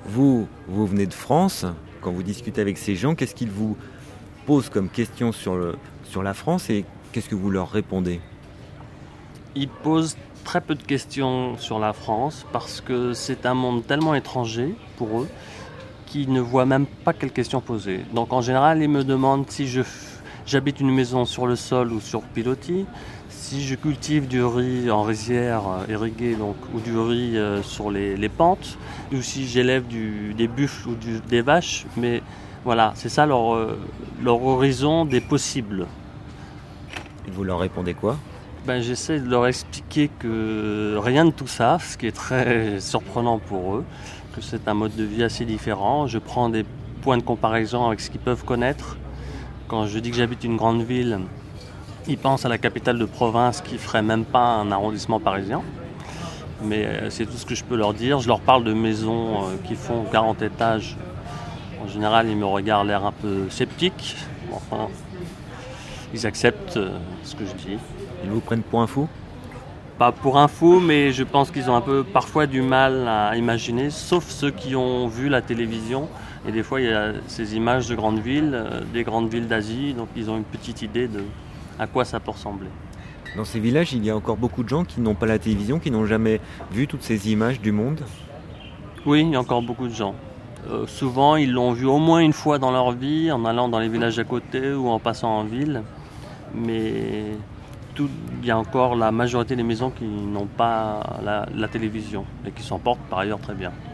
Vous venez de France. Quand vous discutez avec ces gens, qu'est-ce qu'ils vous posent comme question sur la France et qu'est-ce que vous leur répondez? Ils posent très peu de questions sur la France parce que c'est un monde tellement étranger pour eux qu'ils ne voient même pas quelles questions poser. Donc en général, ils me demandent si j'habite une maison sur le sol ou sur pilotis, si je cultive du riz en rizière irriguée donc, ou du riz sur les pentes, ou si j'élève des buffles ou des vaches. Mais voilà, c'est ça leur horizon des possibles. Et vous leur répondez quoi? J'essaie de leur expliquer que rien de tout ça, ce qui est très surprenant pour eux, que c'est un mode de vie assez différent. Je prends des points de comparaison avec ce qu'ils peuvent connaître. Quand je dis que j'habite une grande ville, ils pensent à la capitale de province qui ne ferait même pas un arrondissement parisien. Mais c'est tout ce que je peux leur dire. Je leur parle de maisons qui font 40 étages. En général, ils me regardent l'air un peu sceptique. Enfin, ils acceptent ce que je dis. Ils vous prennent pour un fou? Pas pour un fou, mais je pense qu'ils ont un peu parfois du mal à imaginer, sauf ceux qui ont vu la télévision. Et des fois, il y a ces images de grandes villes, des grandes villes d'Asie, donc ils ont une petite idée de à quoi ça peut ressembler. Dans ces villages, il y a encore beaucoup de gens qui n'ont pas la télévision, qui n'ont jamais vu toutes ces images du monde. Oui, il y a encore beaucoup de gens. Souvent, ils l'ont vu au moins une fois dans leur vie, en allant dans les villages à côté ou en passant en ville. Mais il y a encore la majorité des maisons qui n'ont pas la télévision et qui s'en portent par ailleurs très bien.